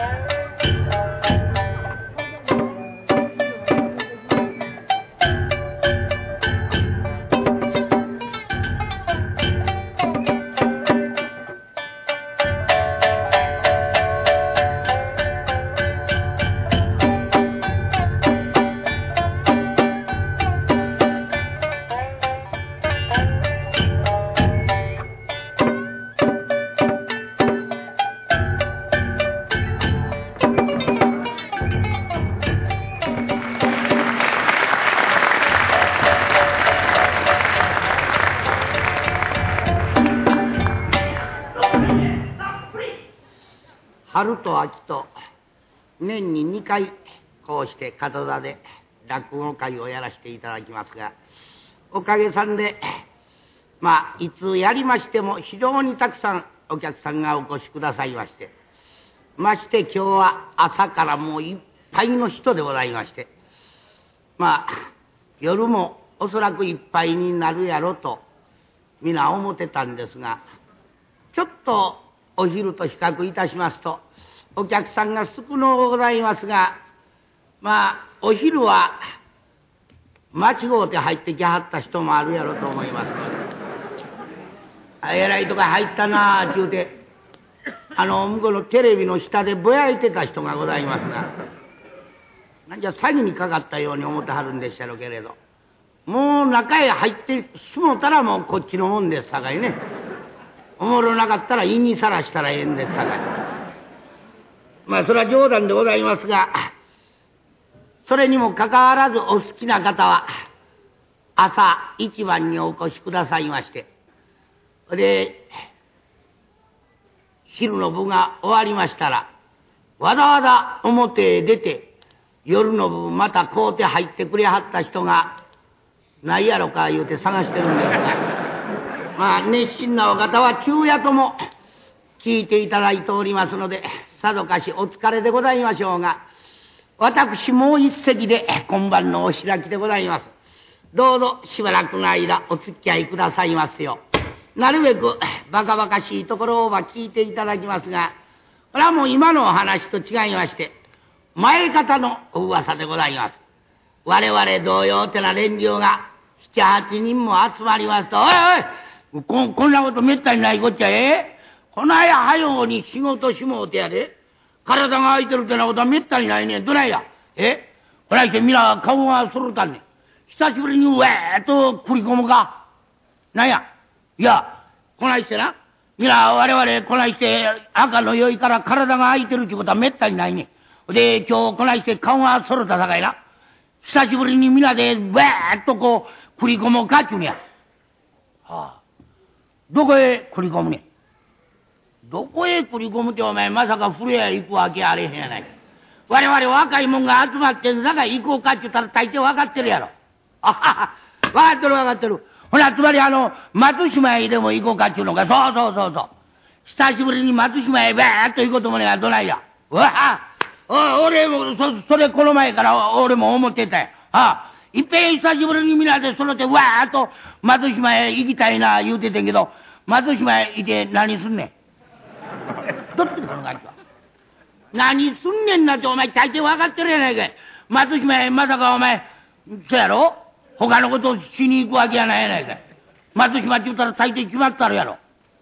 春と秋と年に2回こうして門田で落語会をやらせていただきますが、おかげさんでいつやりましても非常にたくさんお客さんがお越しくださいまして、まして今日は朝からもういっぱいの人でございまして、夜もおそらくいっぱいになるやろと皆思ってたんですが、ちょっとお昼と比較いたしますとお客さんが少のうございますが、お昼は間違うて入ってきはった人もあるやろと思いますので、えらいとこ入ったなあちゅうて向こうのテレビの下でぼやいてた人がございますが、なんじゃ詐欺にかかったように思ってはるんでっしゃろけれど、もう中へ入ってしもたらもうこっちのもんですさかいね、おもろなかったら陰にさらしたらええんですさかい。それは冗談でございますが、それにもかかわらずお好きな方は朝一番にお越しくださいまして、で昼の部が終わりましたらわざわざ表へ出て夜の部また買うて入ってくれはった人がないやろか言うて探してるんですが、熱心なお方は昼夜とも聞いていただいておりますので、さぞかしお疲れでございましょうが、私もう一席で今晩のお開きでございます。どうぞしばらくの間お付き合いくださいますよう、なるべくバカバカしいところを聞いていただきますが、これはもう今のお話と違いまして前方のお噂でございます。我々同様ってな連中が7、8人も集まりますと、おいこんなことめったにないこっちゃ。この間はように仕事しもうてやで、体が空いてるってなことはめったにないねん。どないやこないして皆顔がそろったんねん。久しぶりにわーっと繰り込むか。なんやいやこないしてな、皆我々こないして赤の酔いから体が空いてるってことはめったにないねん。で今日こないして顔がそろったさかいな、久しぶりに皆でわーっとこう繰り込むかっちゅうねや。どこへ繰り込むねん。どこへ繰り込むってお前まさか風呂屋行くわけあれへんやないか。我々若いもんが集まってんさかい行こうかっちゅったら大抵分かってるやろ。分かってる分かってる。ほなつまり松島へでも行こうかっちゅうのか。そう久しぶりに松島へバーッと行こうと思うねんがどないや。俺もそれこの前から俺も思ってたや。いっぺん久しぶりにみんなでそろってわーっと松島へ行きたいな言うててんけど、松島へ行って何すんねん。どっちかのガキは何すんねんなってお前大抵分かってるやないかい。松島へまさかお前そやろ他のことをしに行くわけやないやないかい。松島って言ったら大抵決まったるやろ。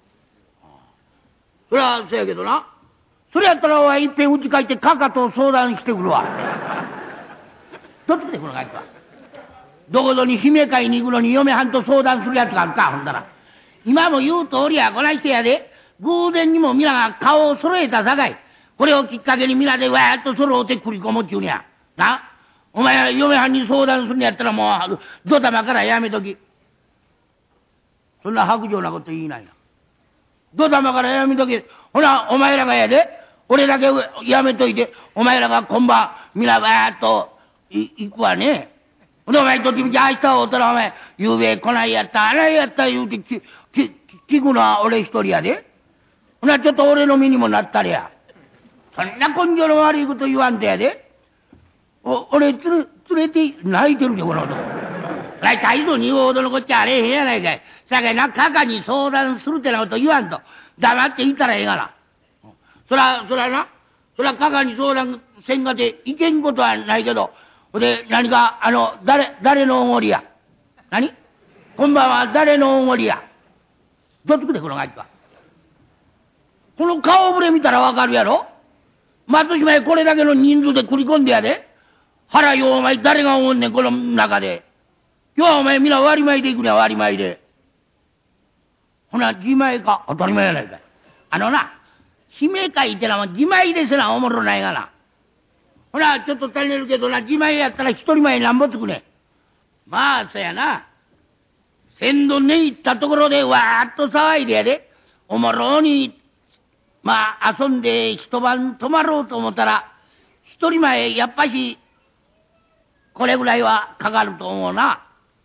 そりゃそうやけどな、それやったらお前いっぺんうち帰ってカカと相談してくるわ。どっちかでこのガキはどこぞに姫会に行くのに嫁はんと相談するやつがあるか。ほんだら今も言う通りやこないしてやで、偶然にも皆が顔を揃えたさかい、これをきっかけに皆でわーっと揃うて繰り込むっちゅうにやな。お前嫁はんに相談するんやったらもうドタマからやめとき。そんな薄情なこと言いないな。ドタマからやめとき。ほなお前らがやで俺だけやめといて、お前らが今晩皆わーっと行くわね。ほんでお前とってみて明日会うたらお前ゆうべ来ないやったあらやった言うて聞くのは俺一人やで。ほなちょっと俺の身にもなったれや。そんな根性の悪いこと言わんとやで。俺連れて泣いてるでこの男。大層に言うほどのこっちゃあれへんやないかい。さかいなカカに相談するってなこと言わんと黙っていったらええがな。そらなそら、かかに相談せんがていけんことはないけど、ほで、何か、誰のおごりや。何こんばんは、誰のおごりや。どつくで、このガキは。この顔ぶれ見たらわかるやろ。松島へこれだけの人数で繰り込んでやで。腹よ、お前、誰がおごんねん、この中で。今日はお前、皆割り前で行くには割り前で。ほな、自前か。当たり前やないかい。姫会ってのは自前ですな、おもろないがな。ほら、ちょっと足りねるけどな、自前やったら一人前なんぼつくね。まあ、そやな。先度寝行ったところでわーっと騒いでやで。おもろに、まあ、遊んで一晩泊まろうと思ったら、一人前、やっぱし、これぐらいはかかると思うな。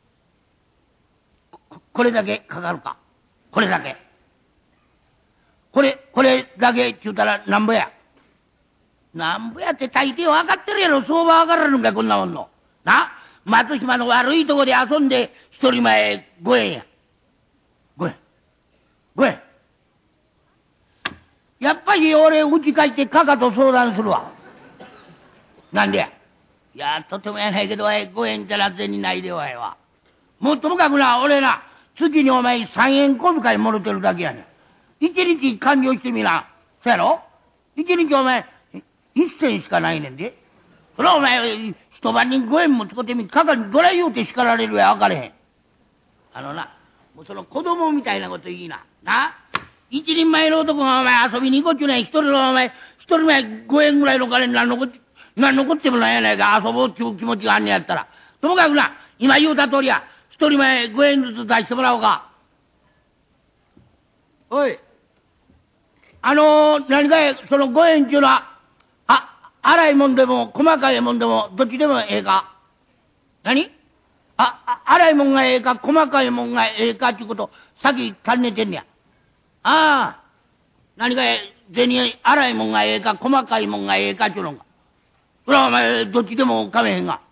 これだけかかるか。これだけ。これだけちゅうたらなんぼや。なんぼやって大抵分かってるやろ。相場分からるんか、こんなもんの。な、松島の悪いとこで遊んで、一人前5円や。5円。5円。やっぱり俺、うち帰ってカカと相談するわ。なんでや。いや、とてもやないけど、5円じゃら銭ないでわいわ。もうともかくな、俺な、月にお前3円小遣いもろてるだけやねん。一日完了してみな。そやろ。一日お前、1銭しかないねんで。それはお前、一晩に5円も使ってみ、かかにどら言うて叱られるや分かれへん。もうその子供みたいなこと言いな。な。一人前の男がお前遊びに行こうっちゅうねん。一人のお前、一人前5円ぐらいの金に何残ってもないやないか。遊ぼうっていう気持ちがあんねやったら。ともかくな、今言うた通りや。一人前5円ずつ出してもらおうか。おい。何かい、その5円っていうのは、粗いもんでも、細かいもんでも、どっちでもええか。何？粗いもんがええか、細かいもんがええかっていうこと、先尋ねてんねや。ああ、何か銭、粗いもんがええか、細かいもんがええかっていうのか。それはお前、どっちでもかめへんが。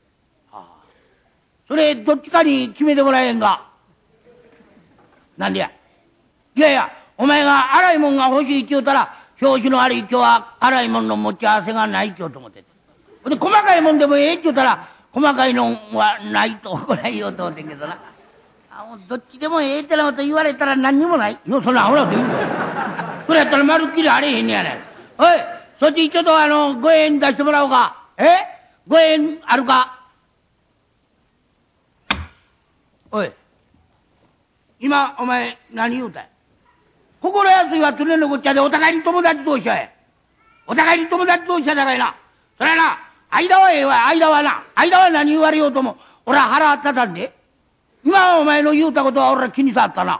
それ、どっちかに決めてもらえへんが。なんでや。いやいや、お前が粗いもんが欲しいって言うたら、表紙の悪い今日は粗いもんの持ち合わせがないって言うと思ってて。で、細かいもんでもええって言うたら、細かいのはないと、これ言おうと思ってんけどな。もうどっちでもええってなこと言われたら何にもない。よ、そんなアホなこと言うの。それやったらまるっきりあれへんねやねん。おい、そっちちょっと5円出してもらおうか。5円あるか。おい、今、お前、何言うたんや。心安いはつねのこっちゃでお互いに友達同士や。お互いに友達同士やだからな。それはな、間はええわ、間はな。間は何言われようとも、俺は腹立たんで。今お前の言うたことは俺は気に障ったな。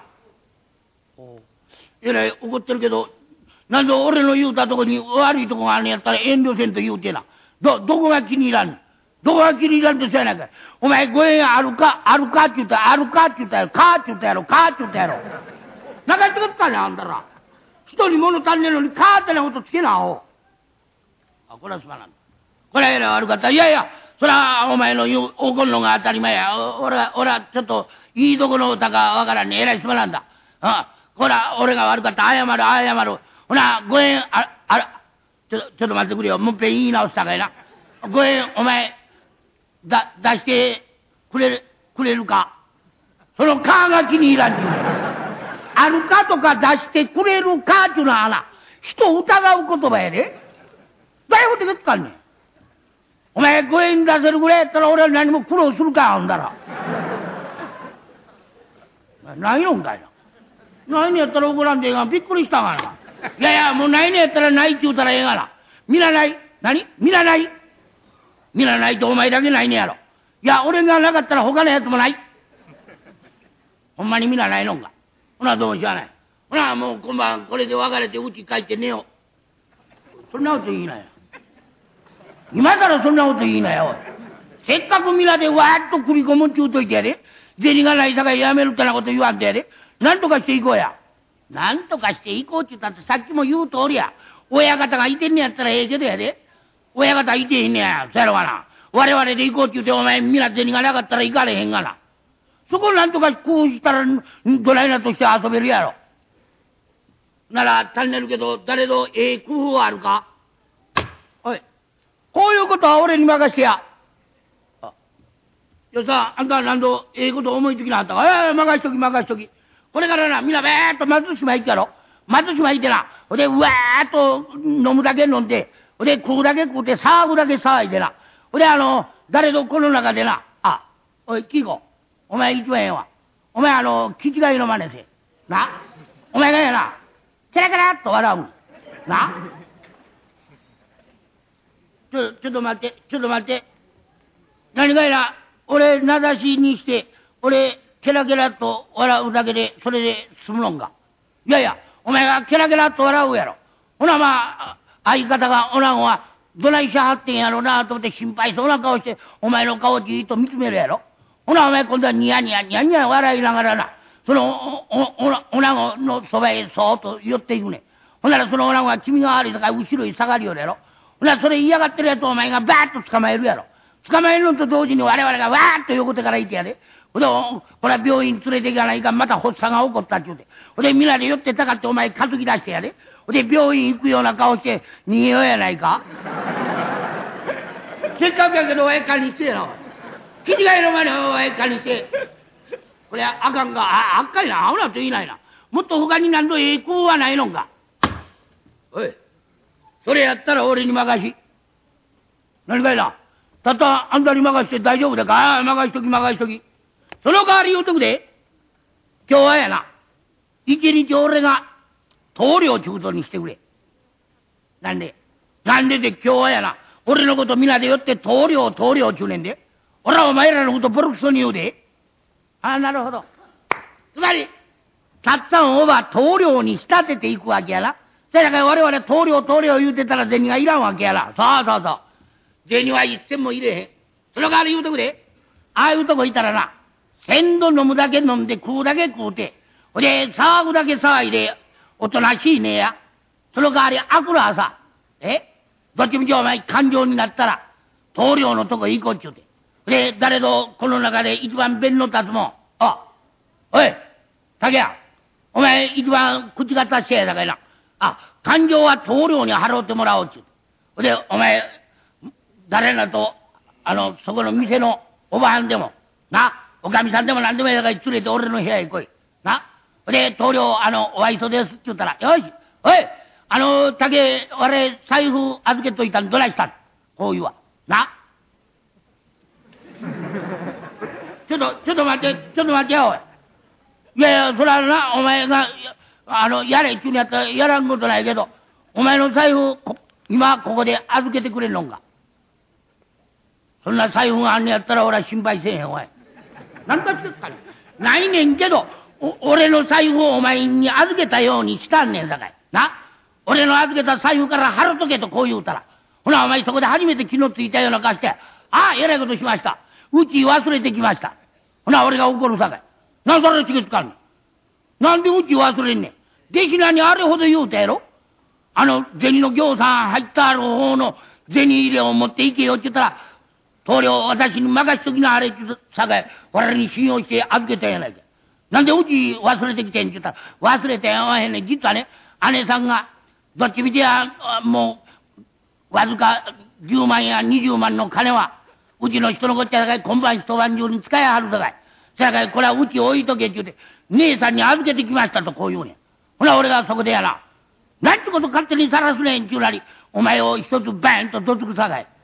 えらい怒ってるけど、なんで俺の言うたとこに悪いとこがあるんやったら遠慮せんと言うてな。どこが気に入らんねん。どこが気に入らんってそうやないかい。お前5円あるかって言ったら、あるかって言ったやろ、かって言ったやろ、かって言ったやろ。中違ったねあんたら。人に物足んねえのにかってなことつけな、これはすまなんだ。これは悪かった。いやいや、そらお前の言う怒るのが当たり前や。俺はちょっといいとこの歌かわからんねえ。えらいすまなんだ。こら俺が悪かった。謝る。ほな5円ちょっと待ってくれよ。もっぺん言い直したかいな。5円お前出してくれるか。そのかが気に入らんちゅうね。あるかとか出してくれるかっていうのはな、人を疑う言葉やで。誰も手がつかんねん。お前5円出せるぐらいやったら俺は何も苦労するか、ほんだら。ないのんかいな。ないのやったら怒らんでええが、びっくりしたがな。いやいや、もうないのやったらないって言うたらええがな。皆ない。何？皆ない。皆ないとお前だけないねやろ。いや、俺がなかったら他のやつもない。ほんまに皆ないのんか。ほなどうしようない。ほなもう今晩これで別れてうち帰って寝よう。そんなこと言いなよ。今からそんなこと言いなよ。せっかく皆でわーっと繰り込むっちゅうといてやで。銭がないさかいやめるってなこと言わんとやで。なんとかしていこうや。なんとかしていこうっちゅうたってさっきも言う通りや。親方がいてんねやったらええけどやで。親方いてへんねや。そやろがな。我々で行こうって言うてお前皆銭がなかったら行かれへんがな。そこなんとかこうしたらドライナとして遊べるやろ。なら足んねるけど誰の工夫あるか。 こういうことは俺に任してや。よさ、あんた何度ええこと思いつきなはったか。任しとき任しとき。これからな、みんなべーっと松島行くやろ。松島行ってな、ほで、うわーっと飲むだけ飲んで、ほで、食うだけ食うて、騒ぐだけ騒いでな。ほで、誰ぞこの中でな、おい、キーコ、お前一番ええわ。お前気違いの真似せ。な。お前がやな、ケラケラっと笑う。な。ちょっと待って、ちょっと待って。何がやな、俺名指しにして、俺、ケラケラと笑うだけで、それで済むのんか。いやいや、お前がケラケラと笑うやろ。ほなまあ、相方がおらんは、どないしはってんやろなと思って心配そうな顔して、お前の顔をじーっと見つめるやろ。ほなお前今度はニヤニヤニヤニヤ笑いながらな、そのおなごのそばへそーっと寄っていくねん。ほんならそのおなごが気味が悪いとか後ろに下がるよるやろ。ほんならそれ嫌がってるやつをお前がバーッと捕まえるやろ。捕まえるのと同時に我々がわーっと横手から行ってやで。ほんで、これは病院連れて行かないかん、また発作が起こったって言うて。ほんで、みんなで寄ってたかってお前担ぎ出してやで。ほんで、病院行くような顔して逃げようやないか。せっかくやけど、お前かにしてやな。気違いの前にお前かにして。これあかんか。あっかいな。あほなと言いないな。もっと他に何度ええ工はないのか。おい、それやったら俺に任し。何かいな。たったあんたに任して大丈夫だか。任しとき任しとき。その代わり言うとくで。今日はやな、一日俺が棟梁ちゅうことにしてくれ。なんでで今日はやな、俺のこと皆でよって棟梁ちゅうねんで。俺はお前らのことボロクソに言うで。なるほど。つまりたっつぁんをば棟梁に仕立てていくわけやな。そやから我々棟梁言うてたら銭がいらんわけやな。そう銭は一銭も入れへん。その代わり言うとくで。ああいうとこいたらな、鮮度飲むだけ飲んで食うだけ食うて、ほで騒ぐだけ騒いでおとなしいねや。その代わり明くる朝、どっちみちお前感情になったら棟梁のとこ行こうっちゅうて。で、誰ぞこの中で一番弁の立つもん。おい、竹谷、お前一番口が達者やだからな。感情は棟梁に払うてもらおうっちゅうて。で、お前、誰なと、そこの店のおばはんでも、な、おかみさんでも何でもいいだから連れて俺の部屋へ来い。な。で、棟梁、お愛想ですって言ったら、よし、おい、竹、俺、財布預けといたんどないしたんこう言うわ。な。ちょっと待ってよ、おい。いや、それはな、お前が、やれって言うんやったらやらんことないけど、お前の財布、今ここで預けてくれんのんか。そんな財布があんねやったら俺は心配せえへん、おい。何かですかね。ないねんけど、俺の財布をお前に預けたようにしたんねんさかい。な。俺の預けた財布から払っとけとこう言うたら、ほなお前そこで初めて気のついたような顔して、えらいことしました。うち忘れてきました。ほな俺が怒るさかい。なんそれつけつかんねん。なんでうち忘れんねん。弟子らにあれほど言うたやろ。銭の行さん入ったある方の銭入れを持っていけよって言ったら、棟梁私に任しときなあれってさかい、俺に信用して預けたやないか。なんでうち忘れてきてんって言ったら、忘れてやわへんねん。実はね、姉さんがどっちみてやもうわずか10万や20万の金はうちの人のこっちゃさかい、今晩一晩中に使いはるさかい。さかいこれはうち置いとけって言うて、姉さんに預けてきましたとこう言うねん。ほな俺がそこでやな、なんてこと勝手にさらすねんちゅうなり、お前を一つバーンとどつくさかい。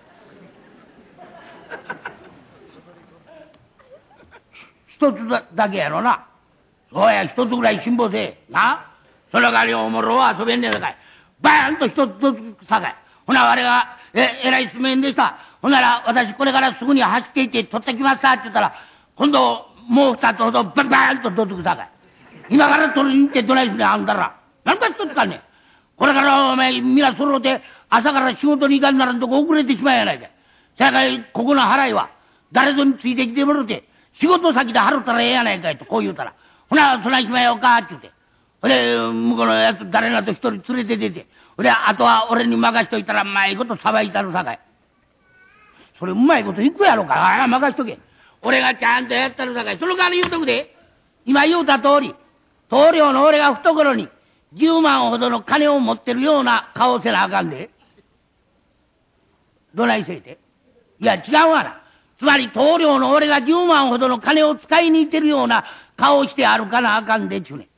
一つだけやろな。そうや、一つぐらい辛抱せえ。な。その代わりおもろは遊べんねんさかい。バーンと一つどつくさかい。ほな、我が、えらいすめんでした。ほんなら、私これからすぐに走っていって取ってきますかって言ったら、今度、もう二つほどバーンとどつくさかい。今から取りに行ってどないすねん、あんたら。なんか一つかんねん。これからお前、皆揃うて、朝から仕事に行かんならんとこ遅れてしまうやないかい。そやから、ここの払いは、誰ぞについてきてもろて、仕事先で払ったらええやないかいと、こう言うたら。ほな、そないしまようか、って言うて。ほれ、向こうのやつ、誰なと一人連れて出て、ほれ、あとは俺に任しといたら、うまいことさばいたるさかい。それうまいこといくやろか。任しとけ。俺がちゃんとやったるさかい。その代わり言うとくで。今言うた通り、棟梁の俺が懐に10万ほどの金を持ってるような顔せなあかんで。 どないせいて。いや、違うわな。つまり、棟梁の俺が10万ほどの金を使いに行ってるような顔をして歩かなあかんでちゅうねん。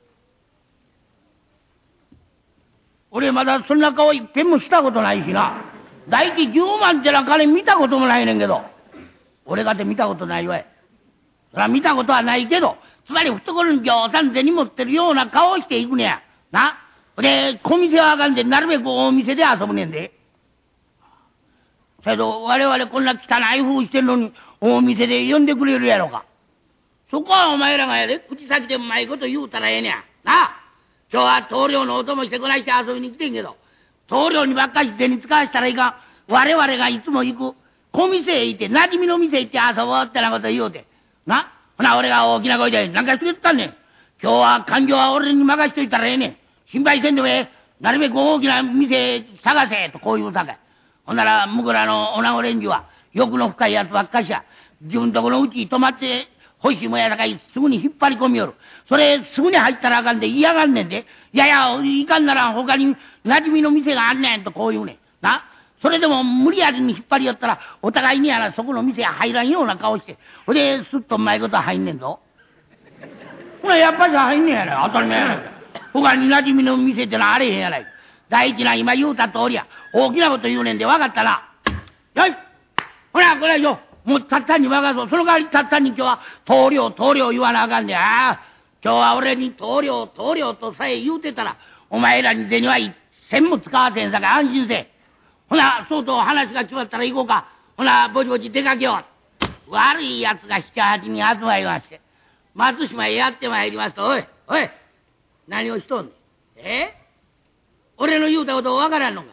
俺まだそんな顔一遍もしたことないしな。大体10万ってな金見たこともないねんけど。俺かて見たことないわい。そら見たことはないけど、つまり懐にぎょうさん銭持ってるような顔をしていくねや。な。で、小店はあかんで、なるべく大店で遊ぶねんで。けど、我々こんな汚い風してんのに、大店で呼んでくれるやろか。そこはお前らがやで、口先でうまいこと言うたらええねや。な。今日は棟梁のお供してこないして遊びに来てんけど、棟梁にばっかし銭使わしたらいかん。我々がいつも行く小店へ行って、馴染みの店行って遊ぼうってなこと言うて。な。ほな、俺が大きな声で、なんかして言ったんねん。今日は勘定は俺に任しといたらええねん。心配せんでもええ。なるべく大きな店探せとこう言うさかい。ほんなら、向こうらの女子連中は、欲の深いやつばっかしや。自分とこのうちに泊まって欲しいもんやさかい、すぐに引っ張り込みよる。それ、すぐに入ったらあかんで嫌がんねんで。いやいや、いかんなら他に馴染みの店があんねんとこう言うねん。な。それでも無理やりに引っ張り寄ったら、お互いにやらそこの店入らんような顔して、ほんで、すっとうまいこと入んねんぞ。ほら、やっぱり入んねんやない。当たり前やないか。他に馴染みの店ってのはあれへんやない。第一な、今言うた通りや。大きなこと言うねんで、分かったな。よし。ほら、これよ。もうたったんに任そう。その代わりたったんに今日は、棟梁言わなあかんで。ああ。今日は俺に棟梁とさえ言うてたら、お前らに銭は一銭も使わせんさかい安心せ。ほな、そうと話が決まったら行こうか。ほな、ぼちぼち出かけよう。悪い奴が7、8人集まりまして。松島へやってまいりますと、おい、何をしとんねん。俺の言うたことわからんのかい。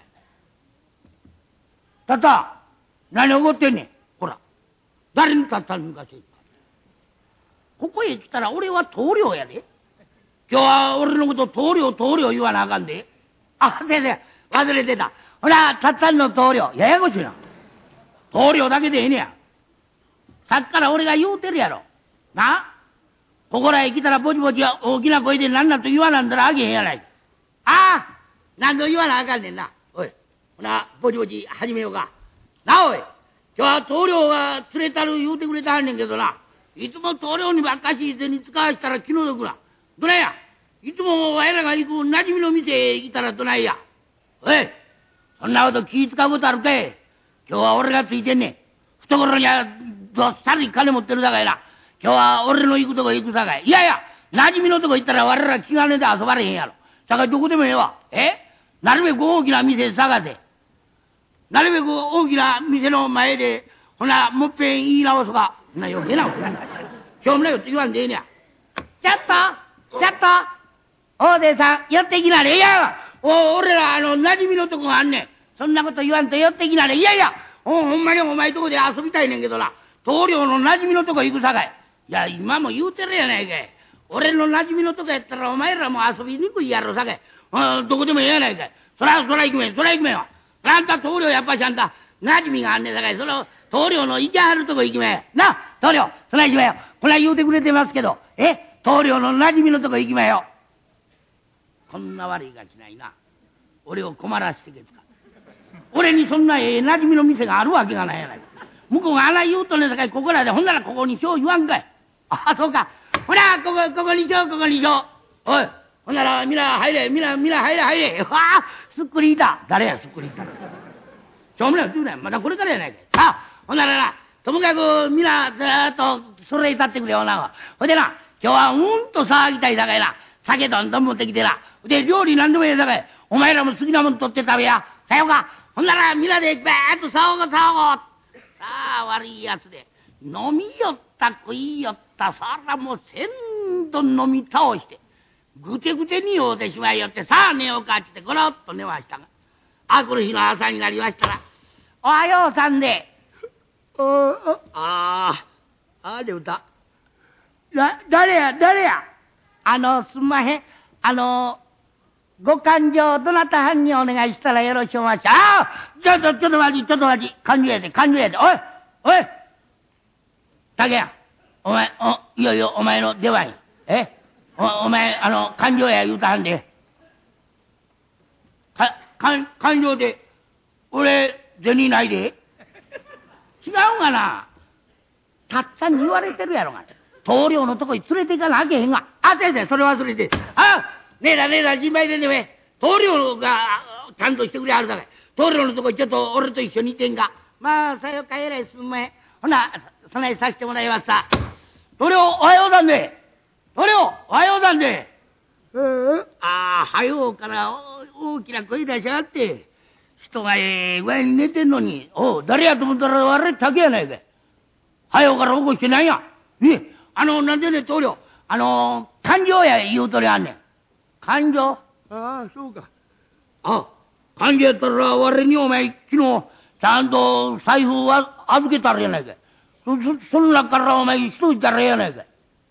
たった、何怒ってんねん。ほら、誰にたったに昔言った。ここへ来たら俺は棟梁やで。今日は俺のこと棟梁言わなあかんで。あ、先生、忘れてた。ほら、たったんの棟梁。ややこしいな。棟梁だけでええねや。さっきから俺が言うてるやろ。な。ここらへ来たらぼちぼち大きな声で何だと言わなんだらあげへんやない。ああ、何度言わなあかんねんな。おい、ほな、ぼちぼち始めようか。なおい、今日は棟梁が連れたる言うてくれたはんねんけどな。いつも棟梁にばっかし銭使わしたら気の毒な。どないや。いつも我らが行く馴染みの店へ来たらどないや。おい、そんなこと気使うことあるかい。今日は俺がついてんねん。懐にはどっさり金持ってるさかいな。今日は俺の行くとこ行くさかい。いやいや、馴染みのとこ行ったら我ら気兼ねで遊ばれへんやろ。さかいどこでもええわ。なるべく大きな店探せ。なるべく大きな店の前で、ほな、もっぺん言い直すか。そんな余計なことない。しょうもないこと言わんでええねや。ちょっと、大勢さん、寄ってきなれ。いや、俺ら馴染みのとこがあんねん。そんなこと言わんと寄ってきなれ。いや、ほんまにお前とこで遊びたいねんけどな。棟梁の馴染みのとこ行くさかい。いや、今も言うてるやないかい。俺の馴染みのとこやったらお前らも遊びにくいやろさかい。どこでもええやないかい。そら行くめんわ。あんた棟梁やっぱしあんた馴染みがあんねんさかい。その棟梁の行きはるとこ行きめ。な、棟梁、そら行きめよ。これ言うてくれてますけど、棟梁の馴染みのとこ行きめよ。こんな悪いがちないな。俺を困らしてけつか。俺にそんな馴染みの店があるわけがないやない。向こうがあら言うとねさかい、ここらでほんならここにしよう言わんかい。あ、そうか。ほら、ここにしよう。おい、ほんなら、みな入れ。わあ、すっくりいた。誰や、すっくりいた。しょうもない言うなよ。まだこれからやないかい。さあ、ほんならな、ともかくみな、ずーっと、それ立ってくれよな。ほいでな、今日はと騒ぎたいさかいな。酒どんどん持ってきてな。で、料理なんでもええさかい。お前らも好きなもん取って食べや。さようか。ほんなら、みなでバーッと騒ごう。さあ、悪いやつで。飲みよった食いよったさらもう千度飲み倒してぐてぐてに酔うてしまいよって、さあ寝ようかってゴロッと寝ましたが、あくる日の朝になりましたら、おはようさんで。で歌誰やすんまへん、ご勘定どなたはんにお願いしたらよろしおまし。ちょっと待ち。勘定やで。おい竹や、お前、いよいよお前の出番や。お前、勘定や言うたはんで。勘定で、俺、 銭ないで。違うがな。たっちゃんに言われてるやろが。棟梁のとこに連れて行かなあけへんが。あ、先生、それ忘れて。あ、ねえだねえだ、心配でんねめ。棟梁がちゃんとしてくれはるさかい。棟梁のとこにちょっと俺と一緒にいてんが。まあ、さよかえらいすんまへん。ほな、備えさせてもらいますさ。棟梁、おはようだんで。棟梁、おはようだんで。ああ、はようから大きな声出しやがって。人が具合に寝てんのに。おう、誰やと思ったら悪い竹やないかい。はようから起こしてないや。なんでね、棟梁。勘定や言うとりあんねん。勘定？ああ、そうか。あ、勘定やったら我にお前昨日ちゃんと財布は預けたらやないかい。その中からお前しといたらやないかい。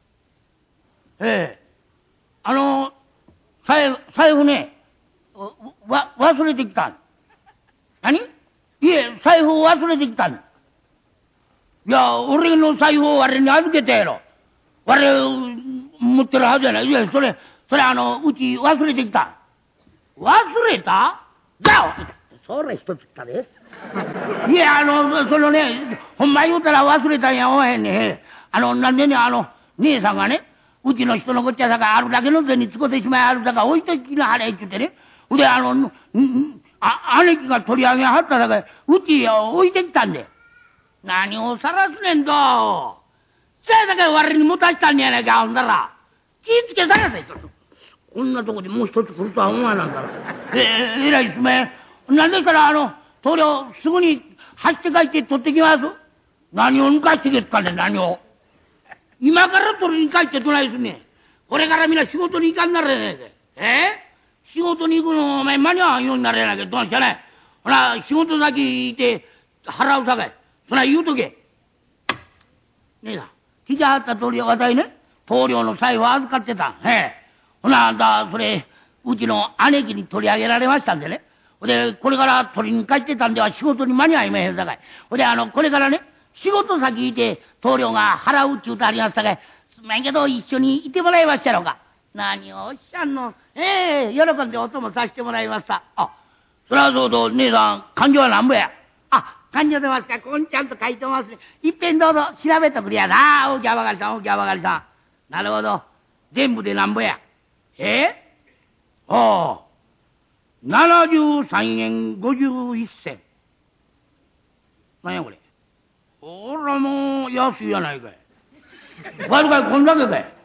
財布ね、忘れてきたん。何？いえ、財布を忘れてきたん。いや、俺の財布を我に預けたやろ。我持ってるはずやない。いや、それうち忘れてきた。忘れた？じゃあ、それ一つったで。いや、そのね、ほんま言うたら忘れたんやおへんね。なんでね、姉さんがね、うちの人のこっちゃさかあるだけの銭使ってしまいあるさか置いときなはれって言ってね。で、姉貴が取り上げはったさかうち置いてきたんで。何をさらすねんと。そやさか我に持たしたんやないか、ほんだら。気ぃつけさらせ。こんなとこでもう一つ来るとは思わなんだろ。えらいすめん。なんでしたら、棟梁、すぐに走って帰って取ってきます。何を抜かしてけっかね、何を。今から取りに帰ってどないすんねん。これからみんな仕事に行かんならねえ。仕事に行くのお前間に合わんようになれやないか。どうしたね。ほら、仕事先行って払うさかい。そら言うとけ。ねえだ。聞きはった通り私ね、棟梁の財布預かってた。ほな、あんた、それ、うちの姉貴に取り上げられましたんでね。で、これから取りに帰ってたんでは仕事に間に合いまへんさかい。で、これからね、仕事先いて棟梁が払うっちゅうとありますさかい。すんまんけど一緒にいてもらいましたろうか。何をおっしゃんの。喜んでお供させてもらいますさ。あ、そりゃそうと、姉さん、勘定はなんぼや。あ、勘定出ますか。こんちゃんと書いてますね。いっぺんどうぞ調べとくれやな。大きなばかりさん、大きなばかりさん。なるほど。全部でなんぼや。73円51銭。何やこれ。ほらもう安いやないかい。わずかいこんだけかい。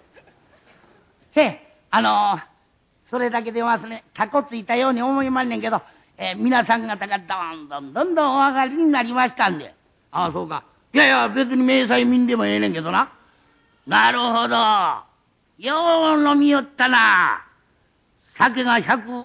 それだけでますね、かこついたように思いまんねんけど、皆さん方がどんどんお上がりになりましたんで。ああ、そうか。いやいや、別に明細見んでもええねんけどな。なるほど。よう飲みよったな。酒が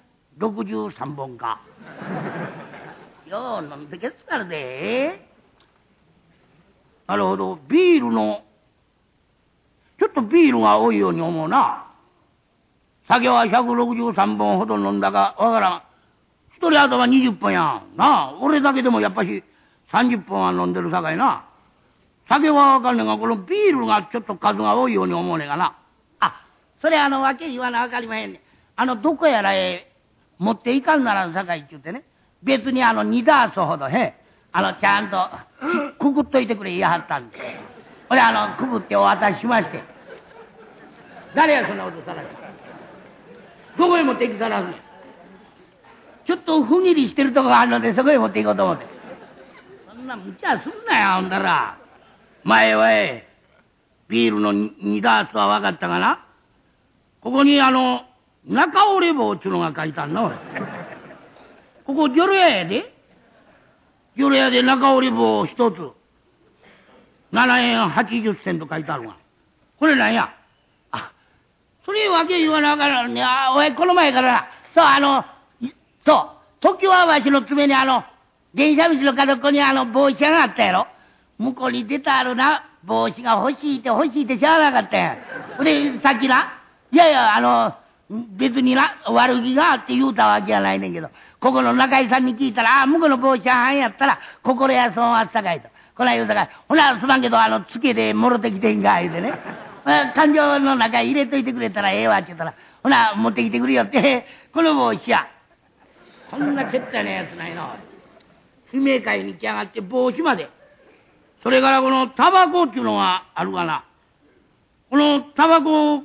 163本か。よう飲んでけつからで。なるほど。ビールの、ちょっとビールが多いように思うな。酒は163本ほど飲んだかわからん。一人頭20本やん。なあ、俺だけでもやっぱし30本は飲んでるさかいな。酒はわかんねんが、このビールがちょっと数が多いように思うねんがな。あ、それわけ言わなわかりまへんねん。どこやら持っていかんならんさかいって言ってね。別に2ダースほどちゃんとくくっといてくれ言いはったんで。これくくってお渡ししまして。誰やそんなことさらして。どこへ持っていくさらすねん。ちょっと不義理してるとこがあるのでそこへ持っていこうと思って。そんな無茶すんなよ、ほんだら。前はビールの2ダースは分かったかな。ここに中折れ棒っちゅうのが書いてあんの。ここジョロ屋やで。ジョロ屋で中折れ棒一つ7円80銭と書いてあるわ。これなんや。あ、それわけ言わなあからんね。おい、この前からな。そう、時はわしの爪に電車道の角っこに帽子があったやろ。向こうに出たあるな、帽子が欲しいってしゃあなかったやん。で、さっきな、いやいや、別にな、悪気があって言うたわけじゃないねんけど、ここの中井さんに聞いたら、向こうの帽子はんやったら、心や損はったかいと。こない言うたから、ほな、すまんけど、つけてもろてきてんか、言うてね。感情の中入れといてくれたらええわ、って言ったら、ほな、持ってきてくれよって、この帽子や。こんなけったなやつないな。 悲鳴会に来やがって帽子まで。それからこのタバコっていうのがあるがな。このタバコ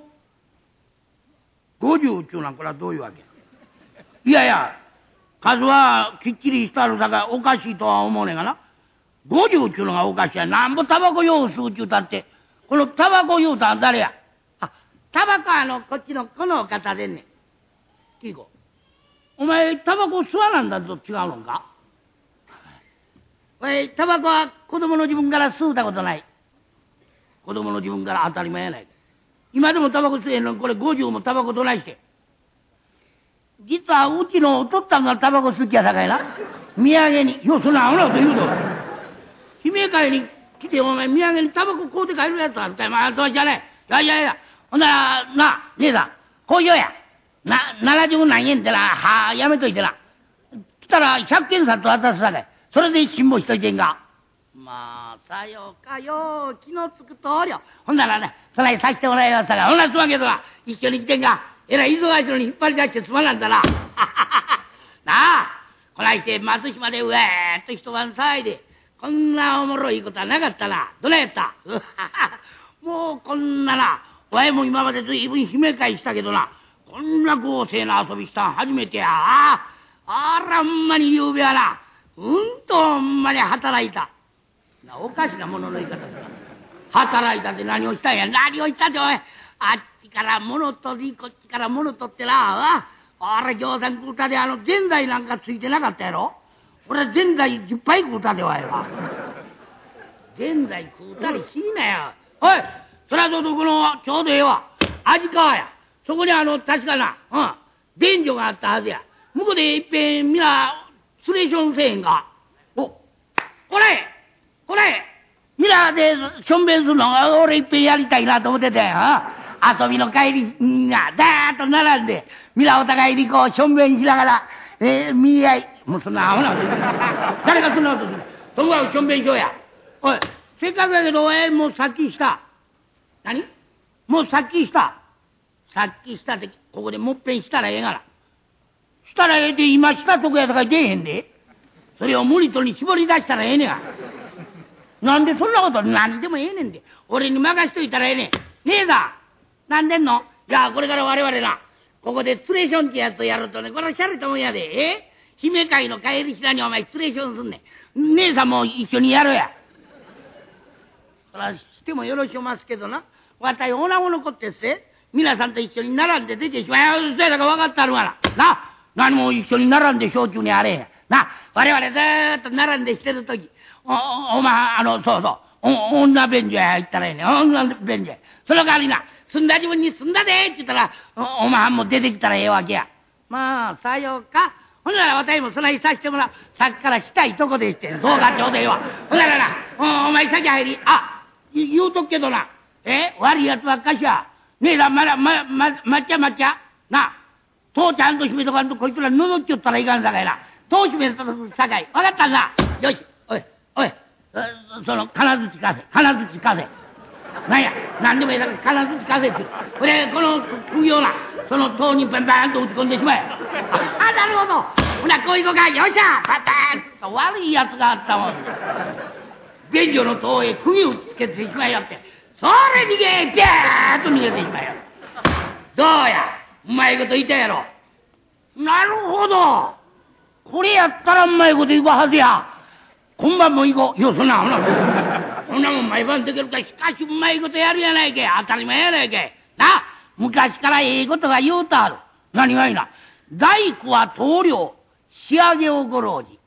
50っていうのはこれはどういうわけ？いやいや、数はきっちりしてあるさかおかしいとは思うねんがな。50っていうのがおかしいや。なんぼタバコ用吸うちゅうたって、このタバコ言うたん誰や？あ、タバコこっちのこの方でんねん。キーコ、お前タバコ吸わなんだと違うのか？おい、タバコは子供の自分から吸うたことない。子供の自分から当たり前やないか。今でもタバコ吸えんのこれ50もタバコどないして。実はうちのおとったんがタバコ好きやさかいな。土産に、よ、そんなアホなこと言うと。悲鳴会に来てお前土産にタバコ買うて帰るやつあるかい。まあ、そうじゃねえ。いやいや。ほんなら、な、姉さん、こうしようや。70何円ってな、やめといてな。来たら100円札渡すさかい。それで辛抱しといてんか。まあ、さようかよ。気のつく通りよ。ほんならね、そないさせてもらいますさかい。ほんならすまんけどな、一緒に来てんか。えらい忙しいのに引っ張り出してすまなんだな。なあ、こないして松島でうえーっと一晩騒いで、こんなおもろいことはなかったな。どないやった？もうこんなな、わいも今までずいぶん悲鳴会したけどな、こんな豪勢な遊びしたん初めてや。あら、ほんまにゆうべはな、ほんまに働いた。おかしなものの言い方する。働いたって何をしたんや。何をしたっておい。あっちから物取り、こっちから物取ってな。あら、ぎょうさん食うたでぜんざいなんかついてなかったやろ。俺はぜんざい10杯食うたでわいは。ぜんざい食うたりしいなよ。おい、そらどこのちょうどええわ。味川や。そこに確かな、便所があったはずや。向こうでいっぺんみな、スレーションせえへんか。お、これミラーでしょんべんするのが俺いっぺんやりたいなと思ってたやん。遊びの帰りにな、だーっと並んで、ミラーお互いにこうしょんべんしながら、見合い。もうそんなアホなこと誰がそんなことする？そこはしょんべんしようや。おい、せっかくやけど、もうさっきした。何？もうさっきした。さっきしたって、ここでもっぺんしたらええがな。したらええで、今したとこやとか出えへんで。それを無理とに絞り出したらええねや。なんでそんなこと何でもええねんで。俺に任しといたらええねん。姉さん、なんでんの？じゃあこれから我々な、ここでツレーションってやつをやるとね、これはしゃれたもんやで。姫会の帰りしなにお前ツレーションすんねん。姉さんも一緒にやろうや。そらしてもよろしおますけどな。わたい女子の子ってっせ、皆さんと一緒に並んで出てしまい。そうやだか分かってあるがな。な、何も一緒に並んで焼酎にあれへん。な、我々ずーっと並んでしてるとき、お前、そうそう、女便所へ行ったらええねん。女便所へ。その代わりな、済んだ自分に済んだでって言ったら、お前も出てきたらええわけや。まあ、さようか。ほんなら私もそないさせてもらう。さっきからしたいとこでして。そうかちょうどええわ。ほんならな、お前先入り。言うとくけどな。悪いやつばっかしや。姉さん、抹茶。な、父ちゃんと閉めとかんとこいつら覗きよったらいかんさかいな。戸閉めとさかい。わかったんだ。よし。おい。金槌貸せ。なんや、なんでもええだから金槌貸せって。ほれ、この釘をな、その塔にバンバンと打ち込んでしまえ。なるほど。ほな、こういこうか。よっしゃパターンと悪いやつがあったもん。便所の塔へ釘をつけてしまいよって。それ逃げ、ピャーッと逃げてしまいよ。どうや、うまいこと言ったやろ。なるほど。これやったらうまいこと言うはずや。今晩も行こう。よ、そんなもん毎晩できるか。しかしうまいことやるやないかい。当たり前やないかい。な、昔からええことが言うとある。何がいいな。大工は棟梁、仕上げをご老示。